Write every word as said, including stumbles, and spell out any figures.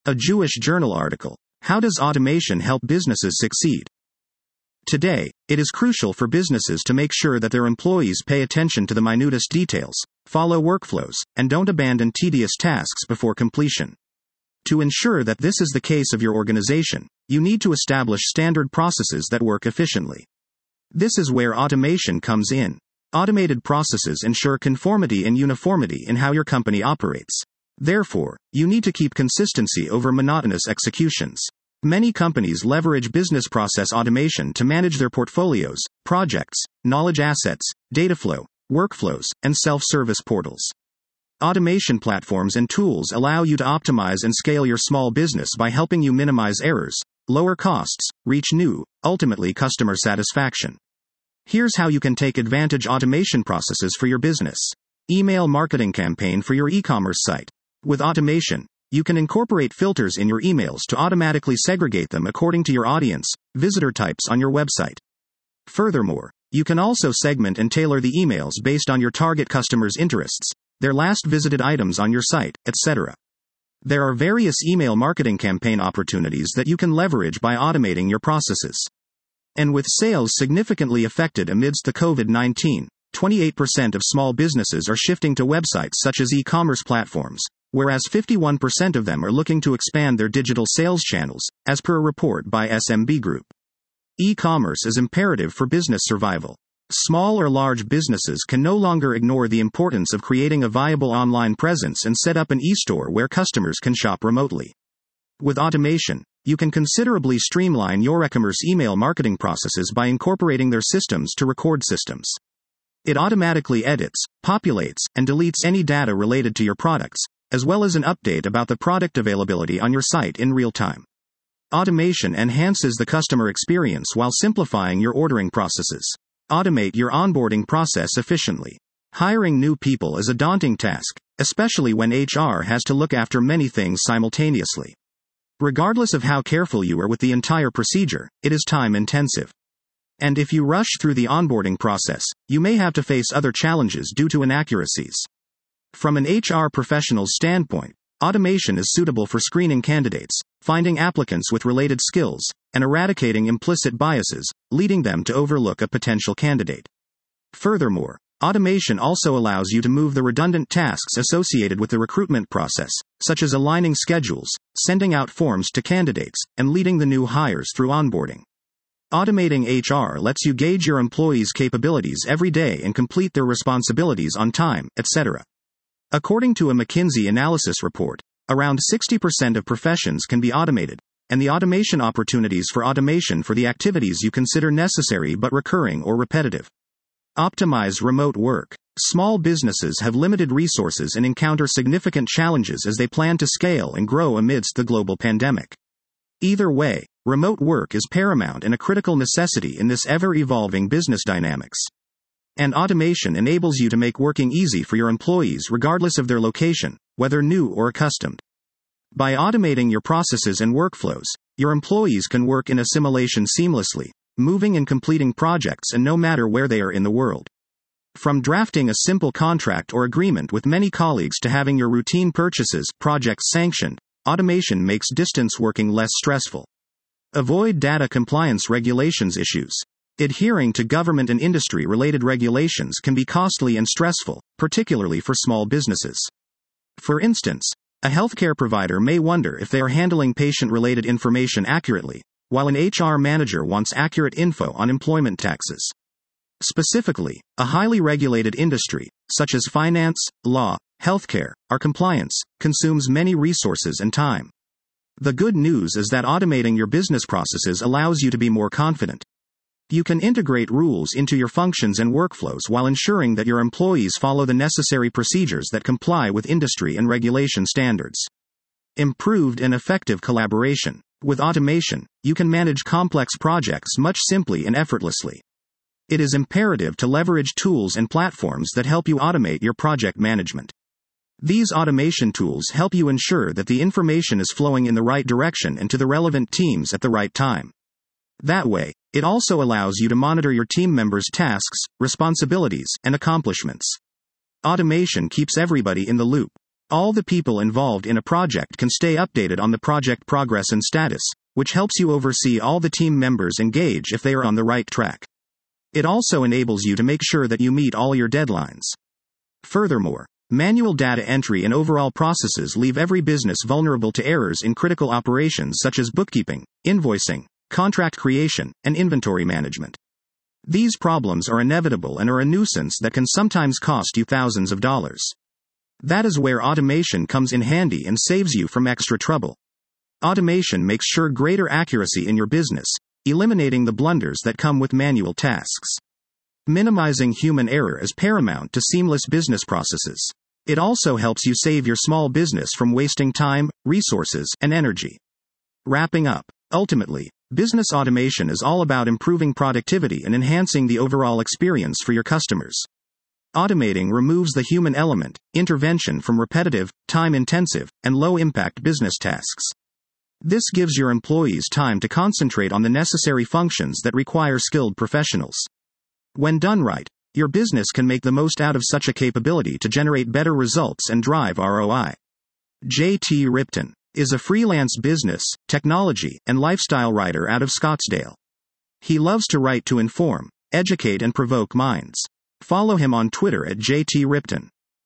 A Jewish journal article. How does automation help businesses succeed? Today, it is crucial for businesses to make sure that their employees pay attention to the minutest details, follow workflows, and don't abandon tedious tasks before completion. To ensure that this is the case of your organization, you need to establish standard processes that work efficiently. This is where automation comes in. Automated processes ensure conformity and uniformity in how your company operates. Therefore, you need to keep consistency over monotonous executions. Many companies leverage business process automation to manage their portfolios, projects, knowledge assets, data flow, workflows, and self-service portals. Automation platforms and tools allow you to optimize and scale your small business by helping you minimize errors, lower costs, reach new, ultimately customer satisfaction. Here's how you can take advantage automation processes for your business. Email marketing campaign for your e-commerce site. With automation, you can incorporate filters in your emails to automatically segregate them according to your audience, visitor types on your website. Furthermore, you can also segment and tailor the emails based on your target customers' interests, their last visited items on your site, et cetera. There are various email marketing campaign opportunities that you can leverage by automating your processes. And with sales significantly affected amidst the COVID nineteen, twenty-eight percent of small businesses are shifting to websites such as e-commerce platforms, whereas fifty-one percent of them are looking to expand their digital sales channels, as per a report by S M B Group. E-commerce is imperative for business survival. Small or large businesses can no longer ignore the importance of creating a viable online presence and set up an e-store where customers can shop remotely. With automation, you can considerably streamline your e-commerce email marketing processes by incorporating their systems to record systems. It automatically edits, populates, and deletes any data related to your products, as well as an update about the product availability on your site in real time. Automation enhances the customer experience while simplifying your ordering processes. Automate your onboarding process efficiently. Hiring new people is a daunting task, especially when H R has to look after many things simultaneously. Regardless of how careful you are with the entire procedure, it is time-intensive. And if you rush through the onboarding process, you may have to face other challenges due to inaccuracies. From an H R professional's standpoint, automation is suitable for screening candidates, finding applicants with related skills, and eradicating implicit biases, leading them to overlook a potential candidate. Furthermore, automation also allows you to move the redundant tasks associated with the recruitment process, such as aligning schedules, sending out forms to candidates, and leading the new hires through onboarding. Automating H R lets you gauge your employees' capabilities every day and complete their responsibilities on time, et cetera. According to a McKinsey analysis report, around sixty percent of professions can be automated, and the automation opportunities for automation for the activities you consider necessary but recurring or repetitive. Optimize remote work. Small businesses have limited resources and encounter significant challenges as they plan to scale and grow amidst the global pandemic. Either way, remote work is paramount and a critical necessity in this ever-evolving business dynamics. And automation enables you to make working easy for your employees regardless of their location, whether new or accustomed. By automating your processes and workflows, your employees can work in assimilation seamlessly, moving and completing projects and no matter where they are in the world. From drafting a simple contract or agreement with many colleagues to having your routine purchases, projects sanctioned, automation makes distance working less stressful. Avoid data compliance regulations issues. Adhering to government and industry-related regulations can be costly and stressful, particularly for small businesses. For instance, a healthcare provider may wonder if they are handling patient-related information accurately, while an H R manager wants accurate info on employment taxes. Specifically, a highly regulated industry, such as finance, law, healthcare, or compliance, consumes many resources and time. The good news is that automating your business processes allows you to be more confident. You can integrate rules into your functions and workflows while ensuring that your employees follow the necessary procedures that comply with industry and regulation standards. Improved and effective collaboration. With automation, you can manage complex projects much simply and effortlessly. It is imperative to leverage tools and platforms that help you automate your project management. These automation tools help you ensure that the information is flowing in the right direction and to the relevant teams at the right time. That way, it also allows you to monitor your team members' tasks, responsibilities, and accomplishments. Automation keeps everybody in the loop. All the people involved in a project can stay updated on the project progress and status, which helps you oversee all the team members engage if they are on the right track. It also enables you to make sure that you meet all your deadlines. Furthermore, manual data entry and overall processes leave every business vulnerable to errors in critical operations such as bookkeeping, invoicing, contract creation, and inventory management. These problems are inevitable and are a nuisance that can sometimes cost you thousands of dollars. That is where automation comes in handy and saves you from extra trouble. Automation makes sure greater accuracy in your business, eliminating the blunders that come with manual tasks. Minimizing human error is paramount to seamless business processes. It also helps you save your small business from wasting time, resources, and energy. Wrapping up, ultimately, business automation is all about improving productivity and enhancing the overall experience for your customers. Automating removes the human element, intervention from repetitive, time-intensive, and low-impact business tasks. This gives your employees time to concentrate on the necessary functions that require skilled professionals. When done right, your business can make the most out of such a capability to generate better results and drive R O I. J T Ripton is a freelance business, technology, and lifestyle writer out of Scottsdale. He loves to write to inform, educate, and provoke minds. Follow him on Twitter at J T Ripton.